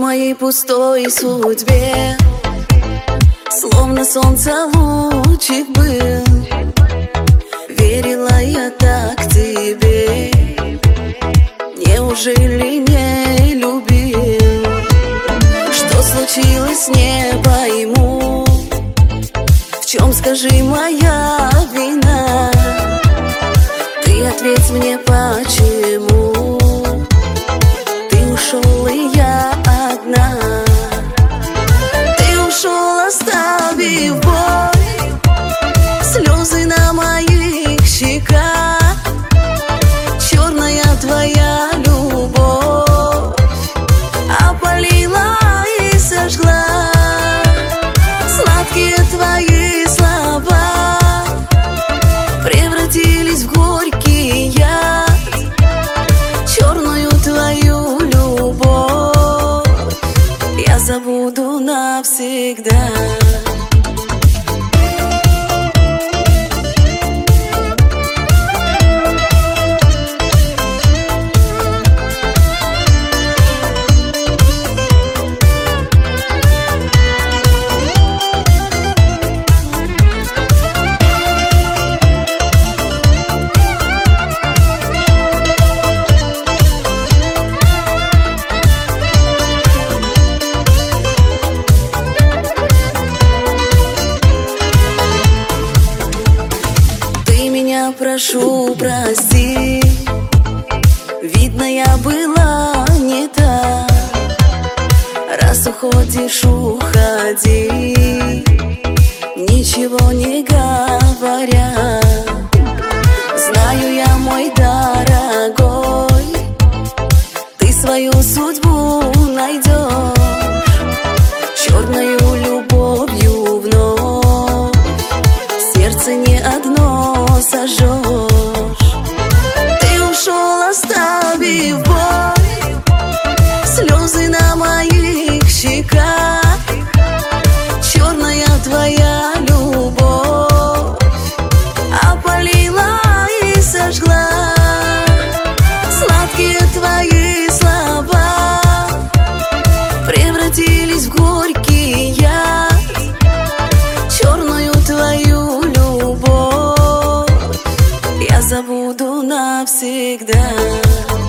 моей пустой судьбе словно солнце лучик был. Верила я так тебе, неужели не любил? Что случилось, не пойму. В чем, скажи, моя вина? Ты ответь мне, почему ты ушел, и я одна. Ты ушел, оставив боль, слезы на моих щеках, черная твоя любовь опалила и сожгла. Сладкие твои слова превратились в горький яд, черную твою любовь я забуду навсегда. Прошу, прости, видно, я была не та. Раз уходишь, уходи, ничего не говоря. Знаю я, мой дорогой, ты свою судьбу найдешь, черною любовью вновь сердце не одно сожжешь. Ты ушел, оставив боль, слезы на моих щеках, черная твоя любовь опалила и сожгла. Сладкие твои слова превратились в горький яд, черную твою любовь я забуду навсегда.